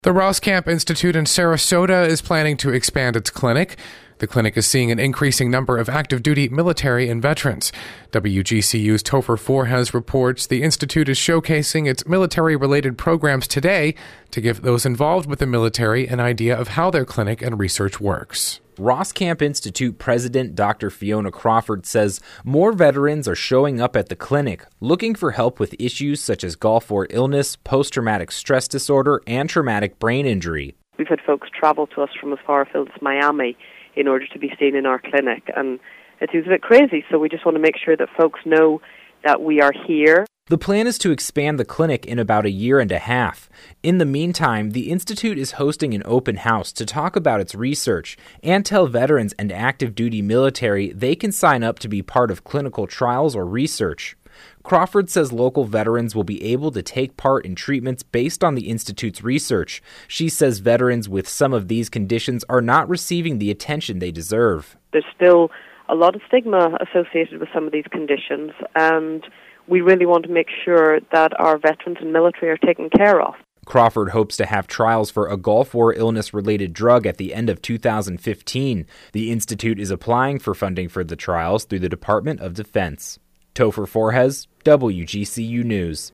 The Roskamp Institute in Sarasota is planning to expand its clinic. The clinic is seeing an increasing number of active duty military and veterans. WGCU's Topher Forhes reports the institute is showcasing its military-related programs today to give those involved with the military an idea of how their clinic and research works. Roskamp Institute President Dr. Fiona Crawford says more veterans are showing up at the clinic looking for help with issues such as Gulf War illness, post-traumatic stress disorder, and traumatic brain injury. We've had folks travel to us from as far afield as Miami in order to be seen in our clinic, and it seems a bit crazy, so we just want to make sure that folks know that we are here. The plan is to expand the clinic in about 1.5 years. In the meantime, the Institute is hosting an open house to talk about its research and tell veterans and active duty military they can sign up to be part of clinical trials or research. Crawford says local veterans will be able to take part in treatments based on the Institute's research. She says veterans with some of these conditions are not receiving the attention they deserve. There's still a lot of stigma associated with some of these conditions, and we really want to make sure that our veterans and military are taken care of. Crawford hopes to have trials for a Gulf War illness-related drug at the end of 2015. The Institute is applying for funding for the trials through the Department of Defense. Topher Forhes, WGCU News.